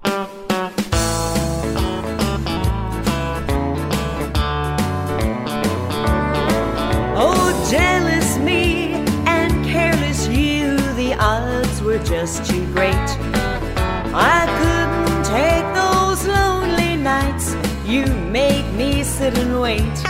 Oh, jealous me and careless you, the odds were just too great. I couldn't take those lonely nights, you made me sit and wait.